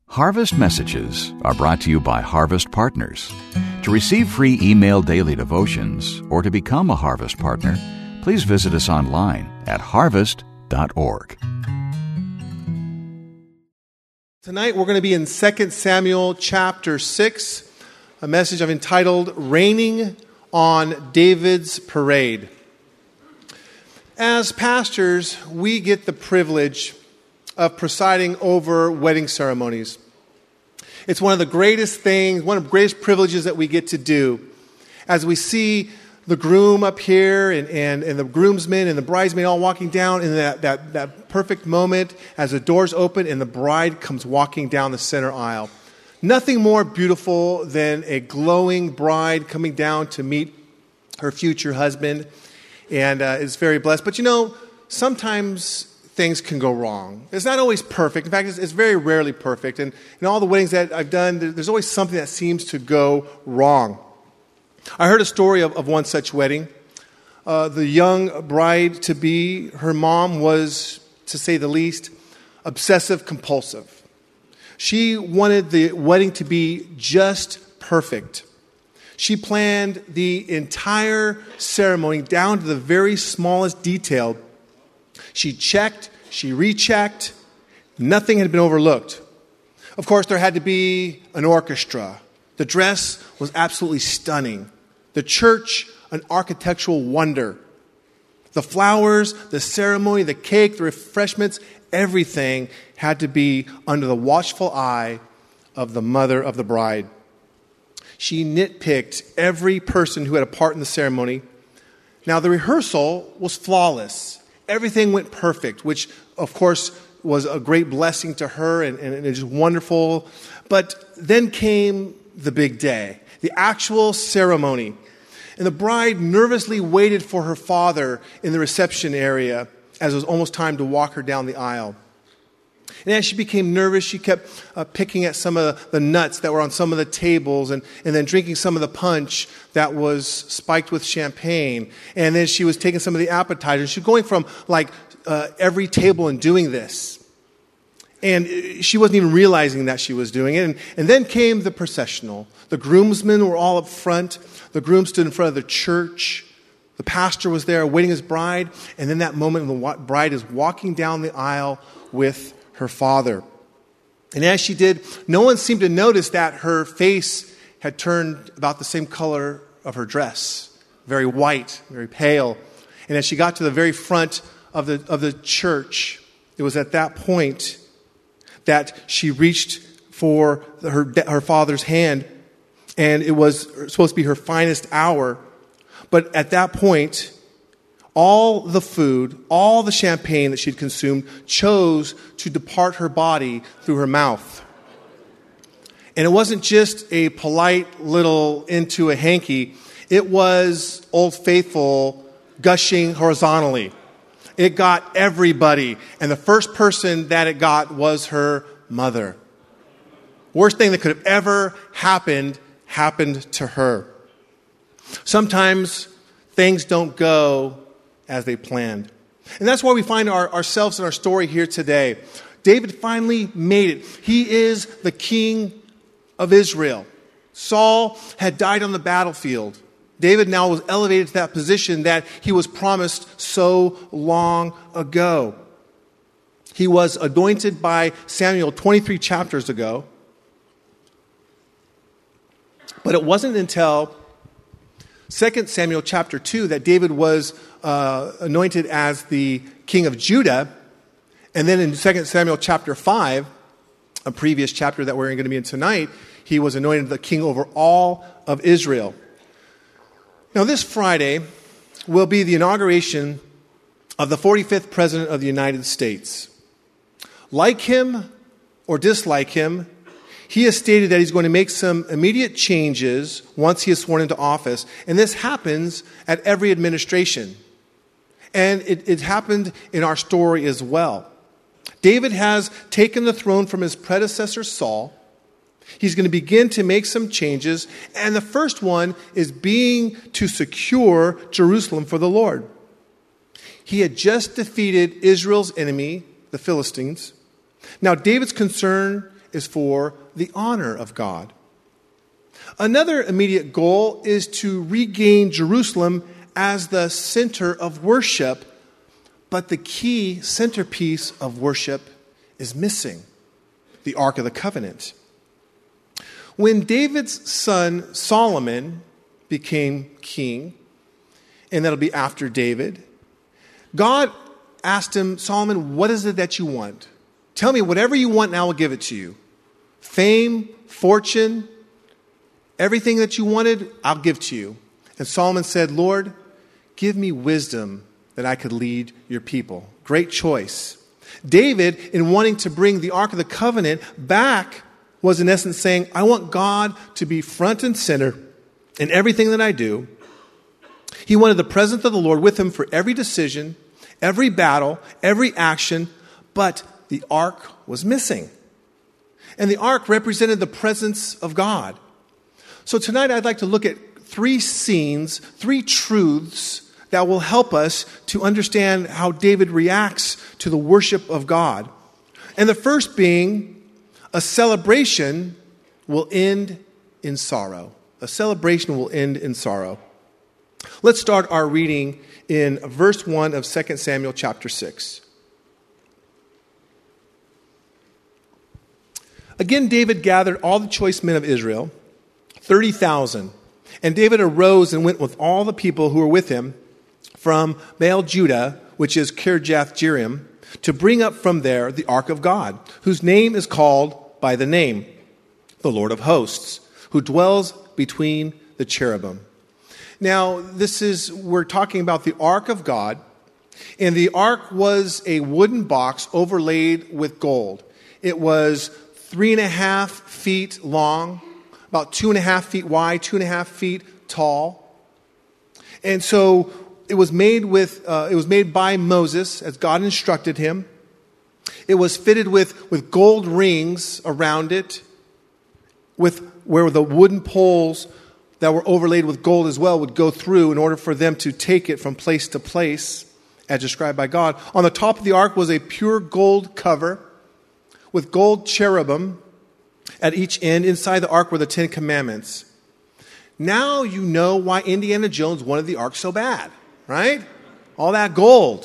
Harvest Messages are brought to you by Harvest Partners. To receive free email daily devotions or to become a Harvest Partner, please visit us online at harvest.org. Tonight we're going to be in 2 Samuel chapter 6, a message I've entitled, Raining on David's Parade. As pastors, we get the privilege of presiding over wedding ceremonies. It's one of the greatest things, one of the greatest privileges that we get to do. As we see the groom up here and the groomsmen and the bridesmaid all walking down in that perfect moment as the doors open and the bride comes walking down the center aisle. Nothing more beautiful than a glowing bride coming down to meet her future husband, and is very blessed. But sometimes things can go wrong. It's not always perfect. In fact, it's very rarely perfect. And in all the weddings that I've done, there's always something that seems to go wrong. I heard a story of one such wedding. The young bride-to-be, her mom was, to say the least, obsessive-compulsive. She wanted the wedding to be just perfect. She planned the entire ceremony down to the very smallest detail. She checked, she rechecked, nothing had been overlooked. Of course, there had to be an orchestra. The dress was absolutely stunning. The church, an architectural wonder. The flowers, the ceremony, the cake, the refreshments, everything had to be under the watchful eye of the mother of the bride. She nitpicked every person who had a part in the ceremony. Now, the rehearsal was flawless. Everything went perfect, which, of course, was a great blessing to her and it was wonderful. But then came the big day, the actual ceremony. And the bride nervously waited for her father in the reception area as it was almost time to walk her down the aisle. And as she became nervous, she kept picking at some of the nuts that were on some of the tables and then drinking some of the punch that was spiked with champagne. And then she was taking some of the appetizers. She was going from every table and doing this. And she wasn't even realizing that she was doing it. And then came the processional. The groomsmen were all up front. The groom stood in front of the church. The pastor was there awaiting his bride. And then that moment when the bride is walking down the aisle with her father. And as she did, no one seemed to notice that her face had turned about the same color of her dress. Very white, very pale. And as she got to the very front of the church, it was at that point that she reached for her father's hand. And it was supposed to be her finest hour. But at that point, all the food, all the champagne that she'd consumed chose to depart her body through her mouth. And it wasn't just a polite little into a hanky. It was Old Faithful gushing horizontally. It got everybody. And the first person that it got was her mother. Worst thing that could have ever happened to her. Sometimes things don't go as they planned. And that's why we find ourselves in our story here today. David finally made it. He is the king of Israel. Saul had died on the battlefield. David now was elevated to that position that he was promised so long ago. He was anointed by Samuel 23 chapters ago. But it wasn't until 2 Samuel chapter 2 that David was anointed as the king of Judah. And then in 2 Samuel chapter 5, a previous chapter that we're going to be in tonight, he was anointed the king over all of Israel. Now this Friday will be the inauguration of the 45th President of the United States. Like him or dislike him, he has stated that he's going to make some immediate changes once he is sworn into office. And this happens at every administration. And it happened in our story as well. David has taken the throne from his predecessor Saul. He's going to begin to make some changes. And the first one is being to secure Jerusalem for the Lord. He had just defeated Israel's enemy, the Philistines. Now David's concern is for the honor of God. Another immediate goal is to regain Jerusalem as the center of worship, but the key centerpiece of worship is missing: the Ark of the Covenant. When David's son Solomon became king, and that'll be after David, God asked him, Solomon, what is it that you want? Tell me whatever you want and I will give it to you. Fame, fortune, everything that you wanted, I'll give to you. And Solomon said, Lord, give me wisdom that I could lead your people. Great choice. David, in wanting to bring the Ark of the Covenant back, was in essence saying, I want God to be front and center in everything that I do. He wanted the presence of the Lord with him for every decision, every battle, every action, but the Ark was missing. And the Ark represented the presence of God. So tonight I'd like to look at three scenes, three truths that will help us to understand how David reacts to the worship of God. And the first being, a celebration will end in sorrow. A celebration will end in sorrow. Let's start our reading in verse 1 of 2 Samuel chapter 6. Again, David gathered all the choice men of Israel, 30,000. And David arose and went with all the people who were with him from Baal Judah, which is Kirjath Jearim, to bring up from there the ark of God, whose name is called by the name, the Lord of hosts, who dwells between the cherubim. Now, we're talking about the ark of God, and the ark was a wooden box overlaid with gold. It was 3.5 feet long, about 2.5 feet wide, 2.5 feet tall. And so it was made by Moses as God instructed him. It was fitted with gold rings around it, where the wooden poles that were overlaid with gold as well would go through in order for them to take it from place to place, as described by God. On the top of the ark was a pure gold cover with gold cherubim at each end. Inside the ark were the 10 Commandments. Now you know why Indiana Jones wanted the ark so bad, right? All that gold.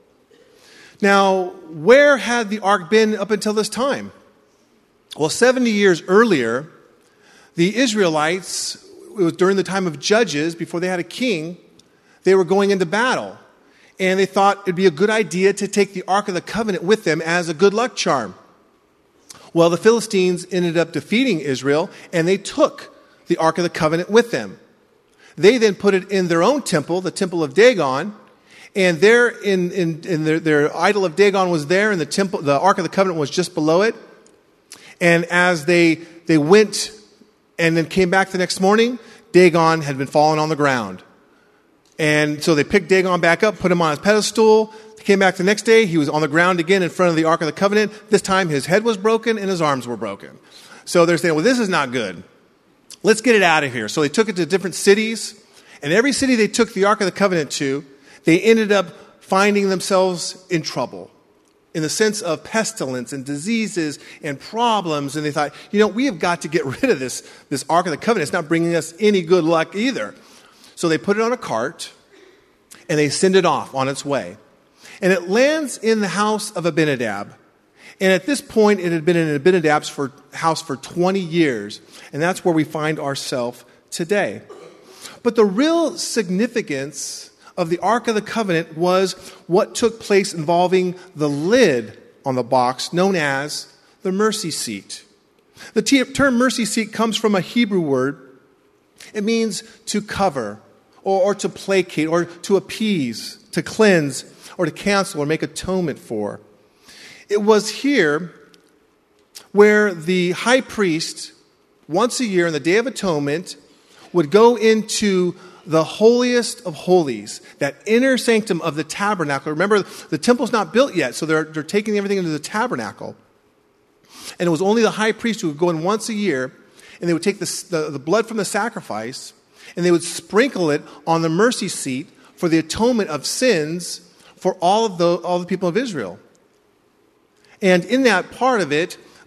Now, where had the ark been up until this time? Well, 70 years earlier, the Israelites, it was during the time of Judges, before they had a king, they were going into battle. And they thought it'd be a good idea to take the Ark of the Covenant with them as a good luck charm. Well, the Philistines ended up defeating Israel, and they took the Ark of the Covenant with them. They then put it in their own temple, the temple of Dagon, and there in their idol of Dagon was there, and the Ark of the Covenant was just below it. And as they went and then came back the next morning, Dagon had been fallen on the ground. And so they picked Dagon back up, put him on his pedestal. They came back the next day. He was on the ground again in front of the Ark of the Covenant. This time his head was broken and his arms were broken. So they're saying, well, this is not good. Let's get it out of here. So they took it to different cities. And every city they took the Ark of the Covenant to, they ended up finding themselves in trouble, in the sense of pestilence and diseases and problems. And they thought, we have got to get rid of this Ark of the Covenant. It's not bringing us any good luck either. So they put it on a cart, and they send it off on its way. And it lands in the house of Abinadab. And at this point, it had been in Abinadab's house for 20 years. And that's where we find ourselves today. But the real significance of the Ark of the Covenant was what took place involving the lid on the box, known as the mercy seat. The term mercy seat comes from a Hebrew word. It means to cover, or to placate, or to appease, to cleanse, or to cancel, or make atonement for. It was here where the high priest, once a year on the Day of Atonement, would go into the holiest of holies, that inner sanctum of the tabernacle. Remember, the temple's not built yet, so they're taking everything into the tabernacle. And it was only the high priest who would go in once a year, and they would take the blood from the sacrifice, and they would sprinkle it on the mercy seat for the atonement of sins for all the people of Israel. And in that part of it,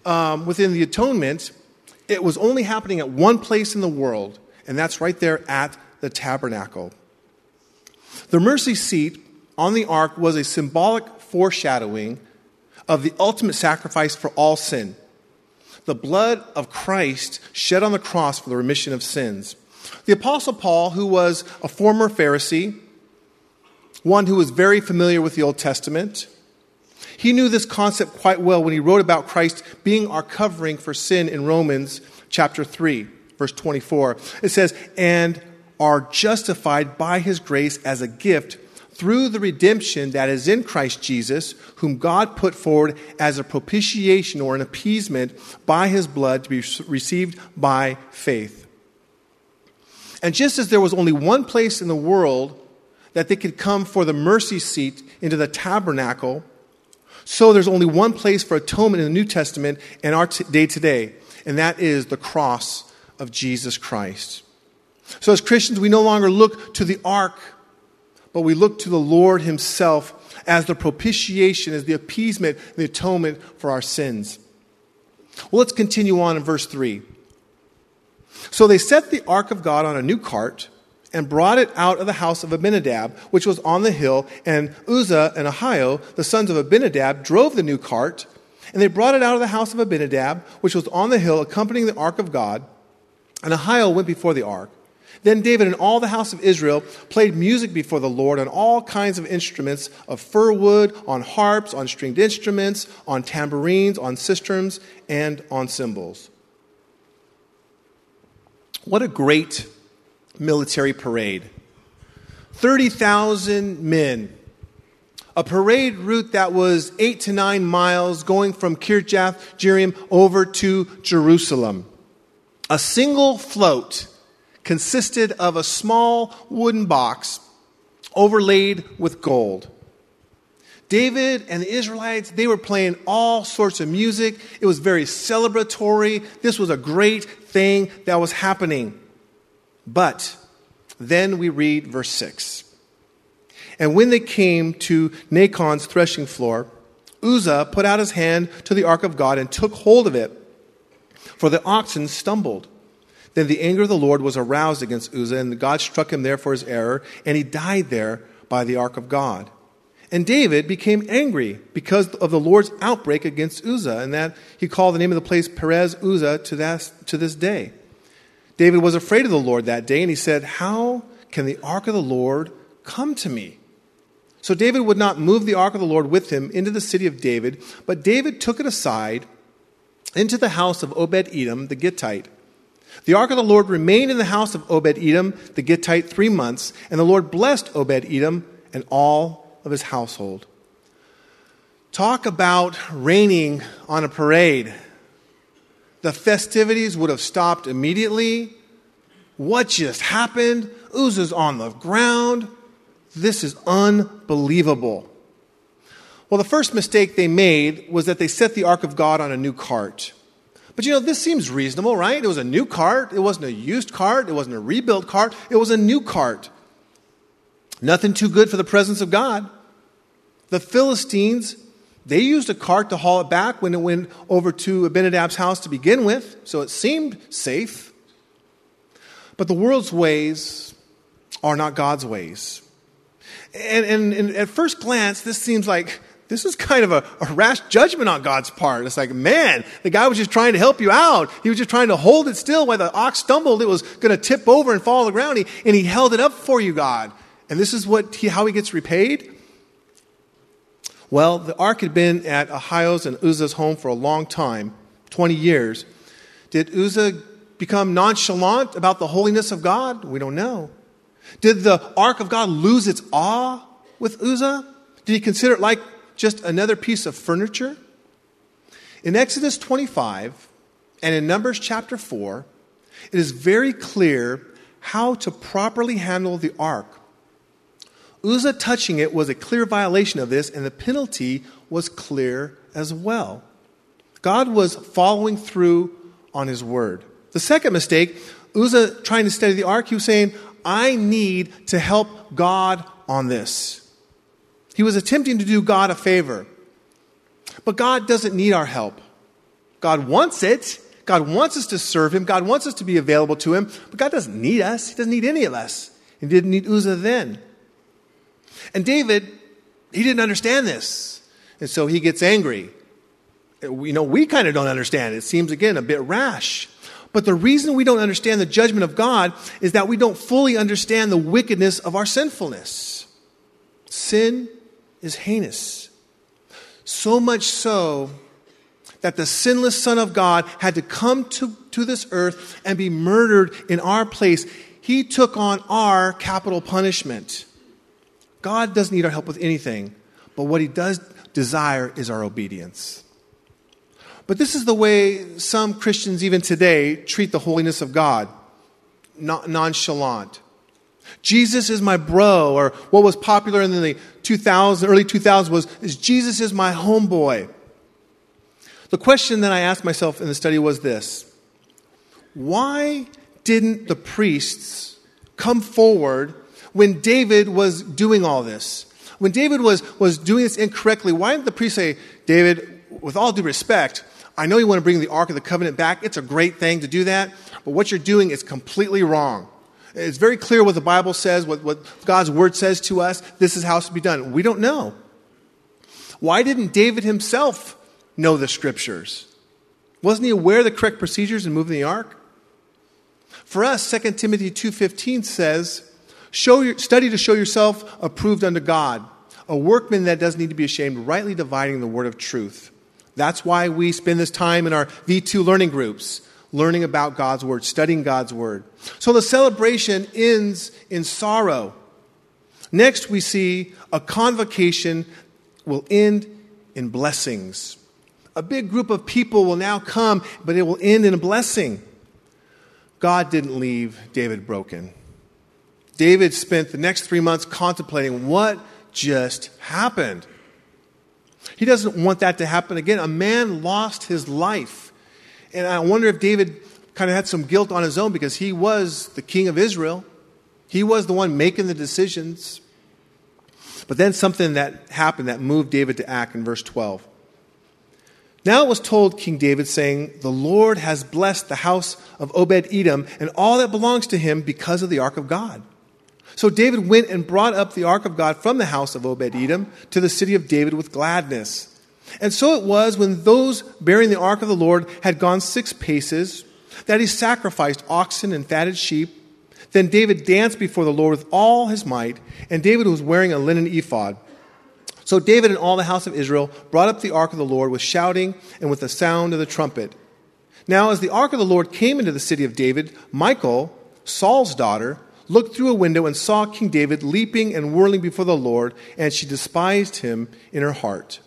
within the atonement, it was only happening at one place in the world, and that's right there at the tabernacle. The mercy seat on the ark was a symbolic foreshadowing of the ultimate sacrifice for all sin. The blood of Christ shed on the cross for the remission of sins. The Apostle Paul, who was a former Pharisee, one who was very familiar with the Old Testament, he knew this concept quite well when he wrote about Christ being our covering for sin in Romans chapter 3, verse 24. It says, "And are justified by his grace as a gift through the redemption that is in Christ Jesus, whom God put forward as a propitiation or an appeasement by his blood to be received by faith." And just as there was only one place in the world that they could come for the mercy seat into the tabernacle, so there's only one place for atonement in the New Testament in our day today, and that is the cross of Jesus Christ. So as Christians, we no longer look to the ark, but we look to the Lord himself as the propitiation, as the appeasement, the atonement for our sins. Well, let's continue on in verse 3. "So they set the ark of God on a new cart and brought it out of the house of Abinadab, which was on the hill, and Uzzah and Ahio, the sons of Abinadab, drove the new cart, and they brought it out of the house of Abinadab, which was on the hill, accompanying the ark of God, and Ahio went before the ark. Then David and all the house of Israel played music before the Lord on all kinds of instruments of fir wood, on harps, on stringed instruments, on tambourines, on cisterns, and on cymbals." What a great military parade. 30,000 men. A parade route that was 8 to 9 miles going from Kirjath Jearim over to Jerusalem. A single float consisted of a small wooden box overlaid with gold. David and the Israelites, they were playing all sorts of music. It was very celebratory. This was a great thing that was happening. But then we read verse 6. "And when they came to Nachon's threshing floor, Uzzah put out his hand to the ark of God and took hold of it, for the oxen stumbled. Then the anger of the Lord was aroused against Uzzah, and God struck him there for his error, and he died there by the ark of God. And David became angry because of the Lord's outbreak against Uzzah, and that he called the name of the place Perez Uzzah to this day. David was afraid of the Lord that day, and he said, 'How can the ark of the Lord come to me?' So David would not move the ark of the Lord with him into the city of David, but David took it aside into the house of Obed-Edom the Gittite. The ark of the Lord remained in the house of Obed-Edom the Gittite 3 months, and the Lord blessed Obed-Edom and all of his household." Talk about raining on a parade. The festivities would have stopped immediately. What just happened? Uzzah's on the ground. This is unbelievable. Well, the first mistake they made was that they set the ark of God on a new cart. But this seems reasonable, right? It was a new cart. It wasn't a used cart. It wasn't a rebuilt cart. It was a new cart. Nothing too good for the presence of God. The Philistines, they used a cart to haul it back when it went over to Abinadab's house to begin with, so it seemed safe. But the world's ways are not God's ways. And at first glance, this seems like this is kind of a rash judgment on God's part. It's like, man, the guy was just trying to help you out. He was just trying to hold it still while the ox stumbled. It was going to tip over and fall on the ground, and he held it up for you, God. And this is how he gets repaid? Well, the ark had been at Ahio's and Uzzah's home for a long time, 20 years. Did Uzzah become nonchalant about the holiness of God? We don't know. Did the ark of God lose its awe with Uzzah? Did he consider it like just another piece of furniture? In Exodus 25 and in Numbers chapter 4, it is very clear how to properly handle the ark. Uzzah touching it was a clear violation of this, and the penalty was clear as well. God was following through on his word. The second mistake, Uzzah trying to steady the ark, he was saying, I need to help God on this. He was attempting to do God a favor. But God doesn't need our help. God wants it. God wants us to serve him. God wants us to be available to him. But God doesn't need us. He doesn't need any of us. He didn't need Uzzah then. And David, he didn't understand this. And so he gets angry. We kind of don't understand. It seems, again, a bit rash. But the reason we don't understand the judgment of God is that we don't fully understand the wickedness of our sinfulness. Sin is heinous. So much so that the sinless Son of God had to come to this earth and be murdered in our place. He took on our capital punishment. God doesn't need our help with anything, but what he does desire is our obedience. But this is the way some Christians even today treat the holiness of God, nonchalant. Jesus is my bro, or what was popular in the early 2000s was Jesus is my homeboy. The question that I asked myself in the study was this: why didn't the priests come forward when David was doing all this? When David was doing this incorrectly, why didn't the priests say, David, with all due respect, I know you want to bring the Ark of the Covenant back. It's a great thing to do that. But what you're doing is completely wrong. It's very clear what the Bible says, what God's Word says to us. This is how it's to be done. We don't know. Why didn't David himself know the Scriptures? Wasn't he aware of the correct procedures in moving the Ark? For us, 2 Timothy 2:15 says, study to show yourself approved unto God, a workman that doesn't need to be ashamed, rightly dividing the word of truth. That's why we spend this time in our V2 learning groups, learning about God's Word, studying God's Word. So the celebration ends in sorrow. Next, we see a convocation will end in blessings. A big group of people will now come, but it will end in a blessing. God didn't leave David broken. David spent the next 3 months contemplating what just happened. He doesn't want that to happen again. A man lost his life. And I wonder if David kind of had some guilt on his own because he was the king of Israel. He was the one making the decisions. But then something that happened that moved David to act in verse 12. Now it was told King David, saying, the Lord has blessed the house of Obed-Edom and all that belongs to him because of the ark of God. So David went and brought up the ark of God from the house of Obed-Edom to the city of David with gladness. And so it was when those bearing the ark of the Lord had gone 6 paces that he sacrificed oxen and fatted sheep. Then David danced before the Lord with all his might, and David was wearing a linen ephod. So David and all the house of Israel brought up the ark of the Lord with shouting and with the sound of the trumpet. Now as the ark of the Lord came into the city of David, Michal, Saul's daughter, looked through a window and saw King David leaping and whirling before the Lord, and she despised him in her heart.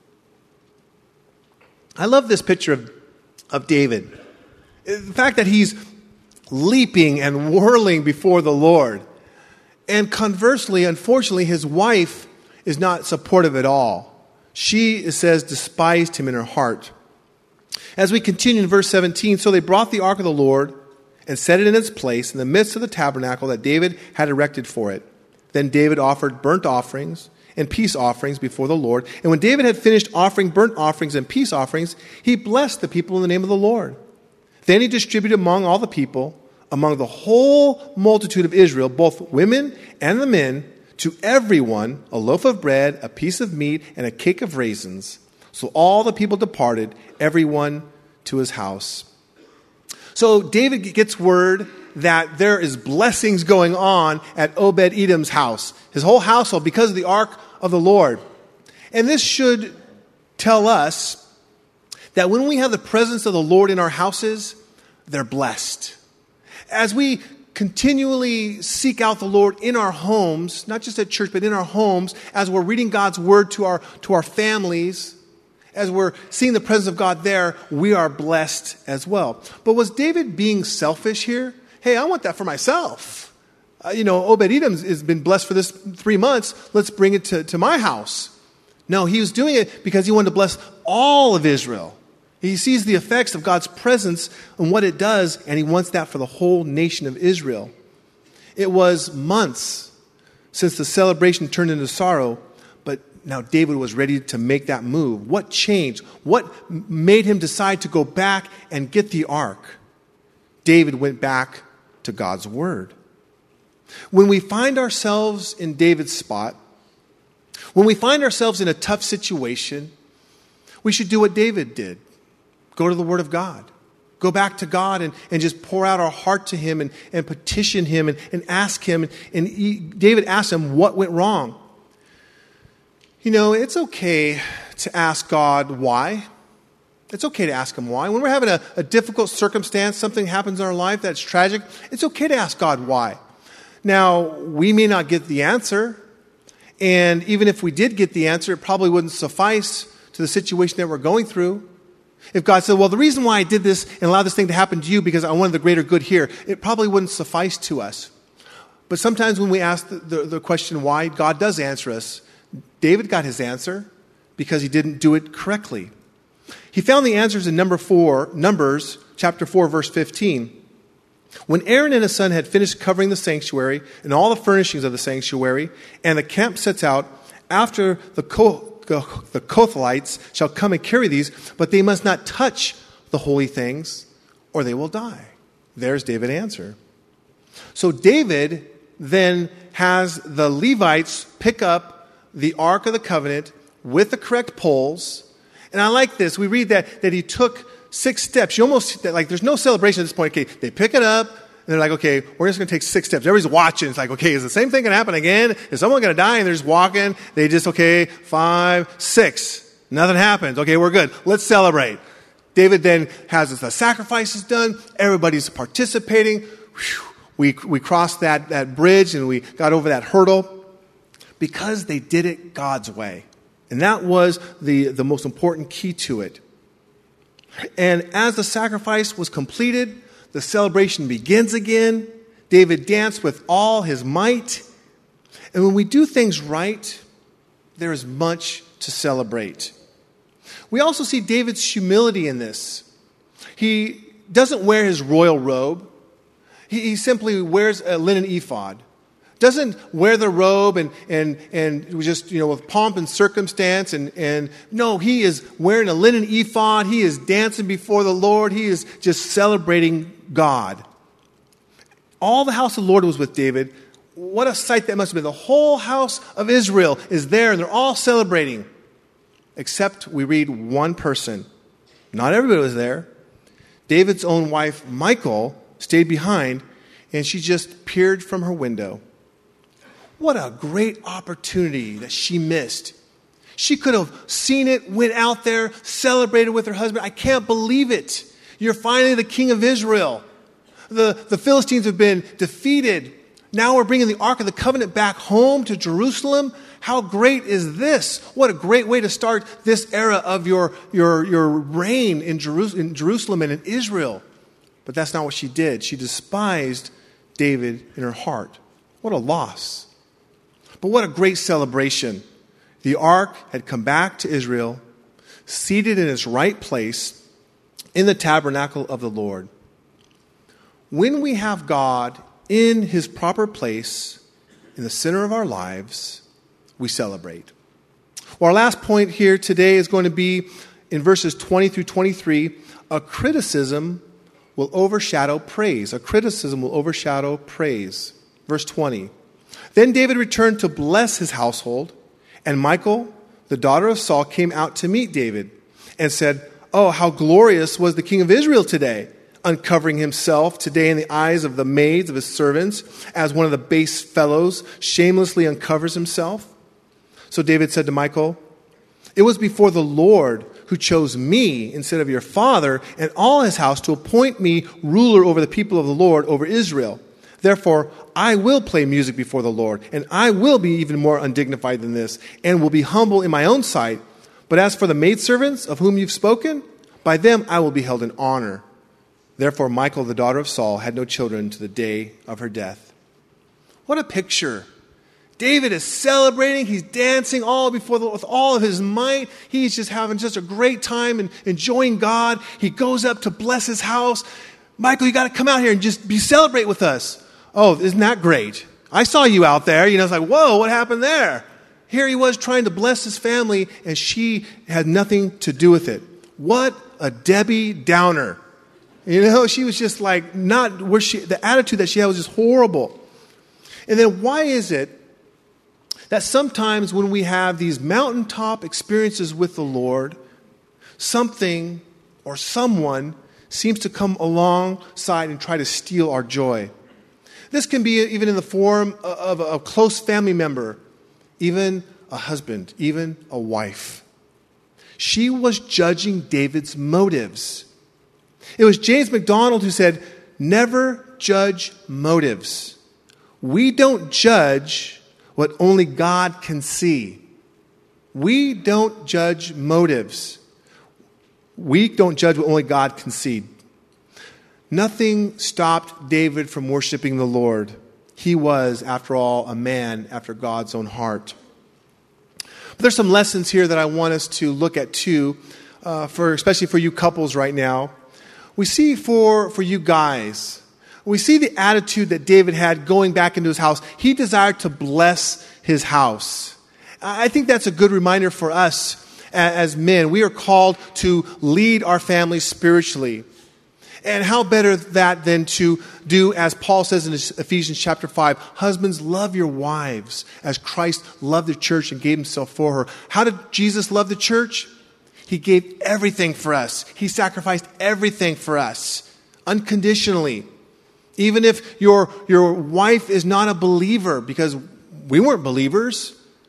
I love this picture of David. The fact that he's leaping and whirling before the Lord. And conversely, unfortunately, his wife is not supportive at all. She, it says, despised him in her heart. As we continue in verse 17, so they brought the ark of the Lord and set it in its place in the midst of the tabernacle that David had erected for it. Then David offered burnt offerings and peace offerings before the Lord. And when David had finished offering burnt offerings and peace offerings, he blessed the people in the name of the Lord. Then he distributed among all the people, among the whole multitude of Israel, both women and the men, to everyone a loaf of bread, a piece of meat, and a cake of raisins. So all the people departed, everyone to his house. So David gets word that there is blessings going on at Obed-Edom's house, his whole household, because of the ark of the Lord. And this should tell us that when we have the presence of the Lord in our houses, they're blessed. As we continually seek out the Lord in our homes, not just at church, but in our homes, as we're reading God's word to our families, as we're seeing the presence of God there, we are blessed as well. But was David being selfish here? Hey, I want that for myself. Obed-Edom has been blessed for this 3 months. Let's bring it to my house. No, he was doing it because he wanted to bless all of Israel. He sees the effects of God's presence and what it does, and he wants that for the whole nation of Israel. It was months since the celebration turned into sorrow, but now David was ready to make that move. What changed? What made him decide to go back and get the ark? David went back to God's word. When we find ourselves in David's spot, when we find ourselves in a tough situation, we should do what David did. Go to the Word of God. Go back to God and just pour out our heart to Him and petition Him and ask Him. And David asked him what went wrong. You know, it's okay to ask God why. It's okay to ask Him why. When we're having a difficult circumstance, something happens in our life that's tragic, it's okay to ask God why. Now, we may not get the answer. And even if we did get the answer, it probably wouldn't suffice to the situation that we're going through. If God said, well, the reason why I did this and allowed this thing to happen to you because I wanted the greater good here, it probably wouldn't suffice to us. But sometimes when we ask the question why, God does answer us. David got his answer because he didn't do it correctly. He found the answers in Numbers chapter 4, verse 15. When Aaron and his son had finished covering the sanctuary and all the furnishings of the sanctuary, and the camp sets out, after the Kohathites shall come and carry these, but they must not touch the holy things, or they will die. There's David's answer. So David then has the Levites pick up the Ark of the Covenant with the correct poles. And I like this. We read that he took 6 steps. You almost, like, there's no celebration at this point. Okay, they pick it up, and they're like, okay, we're just going to take 6 steps. Everybody's watching. It's like, okay, is the same thing going to happen again? Is someone going to die? And they're just walking. They just, okay, 5, 6. Nothing happens. Okay, we're good. Let's celebrate. David then has the sacrifices done. Everybody's participating. We crossed that bridge, and we got over that hurdle because they did it God's way. And that was the most important key to it. And as the sacrifice was completed, the celebration begins again. David danced with all his might. And when we do things right, there is much to celebrate. We also see David's humility in this. He doesn't wear his royal robe. He simply wears a linen ephod. Doesn't wear the robe and just, with pomp and circumstance. And no, he is wearing a linen ephod. He is dancing before the Lord. He is just celebrating God. All the house of the Lord was with David. What a sight that must have been. The whole house of Israel is there, and they're all celebrating. Except we read one person. Not everybody was there. David's own wife, Michal, stayed behind, and she just peered from her window. What a great opportunity that she missed. She could have seen it, went out there, celebrated with her husband. I can't believe it. You're finally the king of Israel. The Philistines have been defeated. Now we're bringing the Ark of the Covenant back home to Jerusalem. How great is this? What a great way to start this era of your reign in Jerusalem and in Israel. But that's not what she did. She despised David in her heart. What a loss. But what a great celebration. The ark had come back to Israel, seated in its right place in the tabernacle of the Lord. When we have God in His proper place, in the center of our lives, we celebrate. Well, our last point here today is going to be in verses 20 through 23. A criticism will overshadow praise. A criticism will overshadow praise. Verse 20. Then David returned to bless his household, and Michal, the daughter of Saul, came out to meet David and said, "Oh, how glorious was the king of Israel today, uncovering himself today in the eyes of the maids of his servants, as one of the base fellows shamelessly uncovers himself." So David said to Michal, "It was before the Lord who chose me instead of your father and all his house to appoint me ruler over the people of the Lord, over Israel. Therefore, I will play music before the Lord, and I will be even more undignified than this, and will be humble in my own sight. But as for the maidservants of whom you've spoken, by them I will be held in honor." Therefore, Michal, the daughter of Saul, had no children to the day of her death. What a picture. David is celebrating. He's dancing all before the Lord with all of his might. He's just having just a great time and enjoying God. He goes up to bless his house. "Michal, you got to come out here and just celebrate with us." "Oh, isn't that great? I saw you out there." It's like, whoa, what happened there? Here he was trying to bless his family, and she had nothing to do with it. What a Debbie Downer. She was just like not where the attitude that she had was just horrible. And then why is it that sometimes when we have these mountaintop experiences with the Lord, something or someone seems to come alongside and try to steal our joy? This can be even in the form of a close family member, even a husband, even a wife. She was judging David's motives. It was James MacDonald who said, "Never judge motives. We don't judge what only God can see." We don't judge motives. We don't judge what only God can see. Nothing stopped David from worshiping the Lord. He was, after all, a man after God's own heart. But there's some lessons here that I want us to look at too, especially for you couples right now. We see for you guys, we see the attitude that David had going back into his house. He desired to bless his house. I think that's a good reminder for us as men. We are called to lead our families spiritually. And how better that than to do, as Paul says in Ephesians chapter 5, husbands, love your wives as Christ loved the church and gave himself for her. How did Jesus love the church? He gave everything for us. He sacrificed everything for us, unconditionally. Even if your wife is not a believer, because we weren't believers.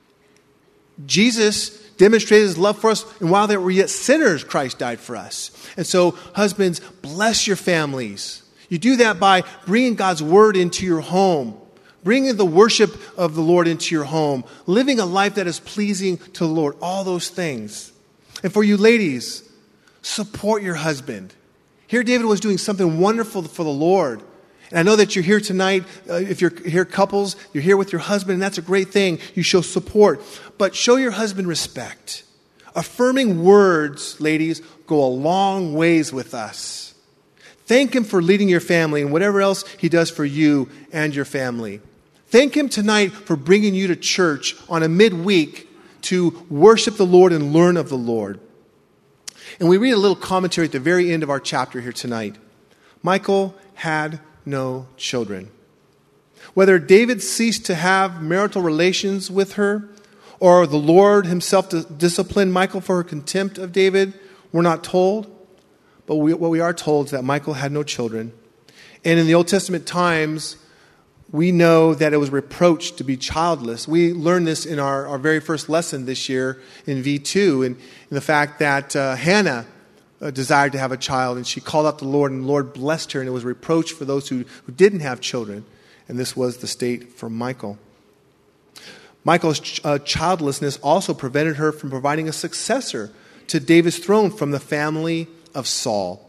Jesus demonstrated his love for us, and while they were yet sinners, Christ died for us. And so, husbands, bless your families. You do that by bringing God's word into your home, bringing the worship of the Lord into your home, living a life that is pleasing to the Lord, all those things. And for you ladies, support your husband. Here David was doing something wonderful for the Lord. And I know that you're here tonight. If you're here couples, you're here with your husband, and that's a great thing. You show support. But show your husband respect. Affirming words, ladies, go a long ways with us. Thank him for leading your family and whatever else he does for you and your family. Thank him tonight for bringing you to church on a midweek to worship the Lord and learn of the Lord. And we read a little commentary at the very end of our chapter here tonight. Michal had no children. Whether David ceased to have marital relations with her, or the Lord himself disciplined Michal for her contempt of David, we're not told. But what we are told is that Michal had no children. And in the Old Testament times, we know that it was reproached to be childless. We learned this in our very first lesson this year in V2, and in the fact that Hannah desired to have a child, and she called out the Lord, and the Lord blessed her, and it was reproach for those who didn't have children. And this was the state for Michal. Michal's childlessness also prevented her from providing a successor to David's throne from the family of Saul.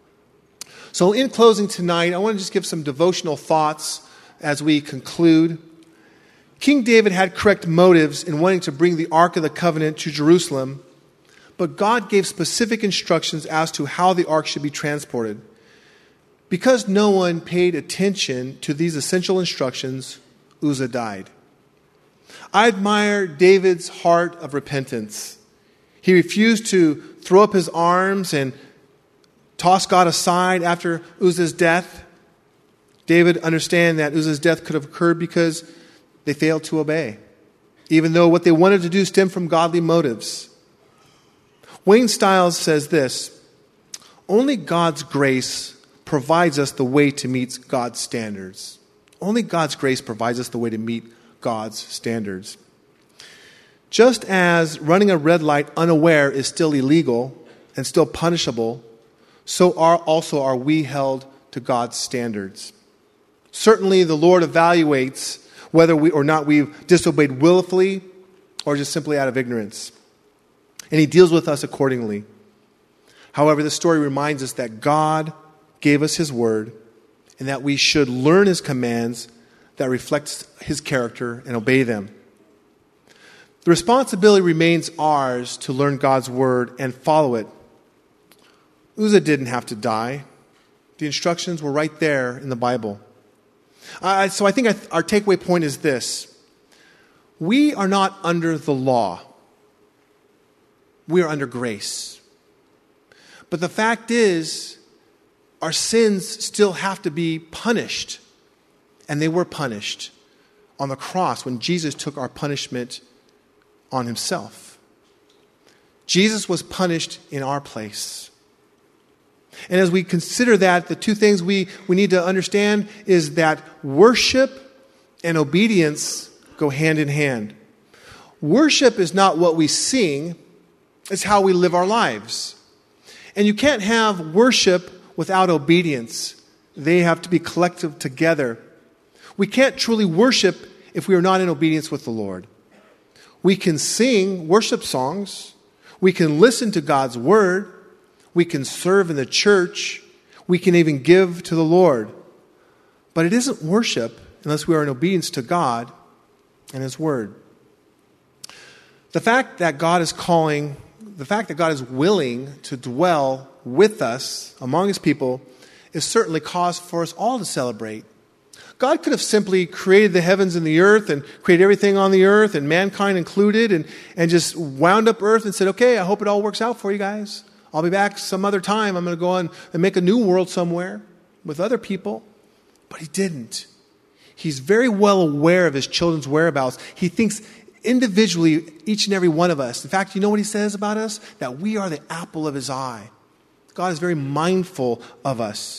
So in closing tonight, I want to just give some devotional thoughts as we conclude. King David had correct motives in wanting to bring the Ark of the Covenant to Jerusalem, but God gave specific instructions as to how the ark should be transported. Because no one paid attention to these essential instructions, Uzzah died. I admire David's heart of repentance. He refused to throw up his arms and toss God aside after Uzzah's death. David understood that Uzzah's death could have occurred because they failed to obey, even though what they wanted to do stemmed from godly motives. Wayne Stiles says this: only God's grace provides us the way to meet God's standards. Only God's grace provides us the way to meet God's standards. Just as running a red light unaware is still illegal and still punishable, so also are we held to God's standards. Certainly the Lord evaluates whether we've disobeyed willfully or just simply out of ignorance. And he deals with us accordingly. However, the story reminds us that God gave us his word and that we should learn his commands that reflects his character and obey them. The responsibility remains ours to learn God's word and follow it. Uzzah didn't have to die. The instructions were right there in the Bible. So I think our takeaway point is this: We are not under the law. We are under grace. But the fact is, our sins still have to be punished. And they were punished on the cross when Jesus took our punishment on himself. Jesus was punished in our place. And as we consider that, the two things we need to understand is that worship and obedience go hand in hand. Worship is not what we sing, it's how we live our lives. And you can't have worship without obedience. They have to be collective together. We can't truly worship if we are not in obedience with the Lord. We can sing worship songs. We can listen to God's word. We can serve in the church. We can even give to the Lord. But it isn't worship unless we are in obedience to God and his word. The fact that God is willing to dwell with us among his people is certainly cause for us all to celebrate. God could have simply created the heavens and the earth and created everything on the earth and mankind included and just wound up earth and said, okay, I hope it all works out for you guys. I'll be back some other time. I'm going to go on and make a new world somewhere with other people. But he didn't. He's very well aware of his children's whereabouts. He thinks individually, each and every one of us. In fact, you know what he says about us? That we are the apple of his eye. God is very mindful of us.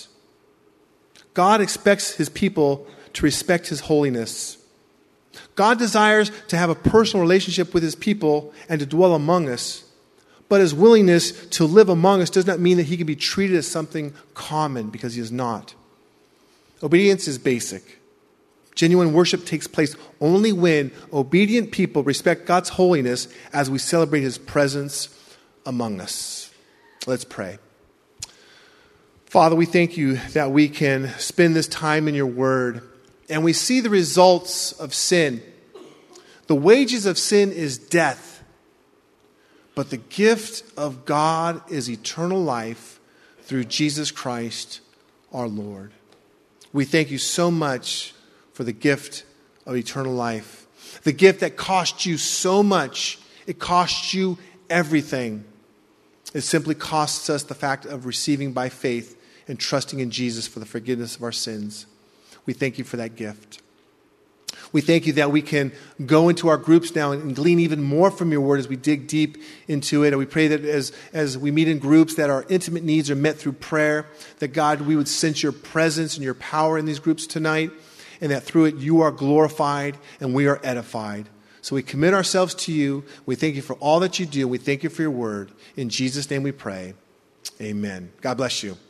God expects his people to respect his holiness. God desires to have a personal relationship with his people and to dwell among us. But his willingness to live among us does not mean that he can be treated as something common, because he is not. Obedience is basic. Genuine worship takes place only when obedient people respect God's holiness as we celebrate his presence among us. Let's pray. Father, we thank you that we can spend this time in your word and we see the results of sin. The wages of sin is death, but the gift of God is eternal life through Jesus Christ our Lord. We thank you so much for the gift of eternal life. The gift that cost you so much. It cost you everything. It simply costs us the fact of receiving by faith and trusting in Jesus for the forgiveness of our sins. We thank you for that gift. We thank you that we can go into our groups now and glean even more from your word as we dig deep into it. And we pray that as we meet in groups, that our intimate needs are met through prayer, that God, we would sense your presence and your power in these groups tonight, and that through it you are glorified and we are edified. So we commit ourselves to you. We thank you for all that you do. We thank you for your word. In Jesus' name we pray. Amen. God bless you.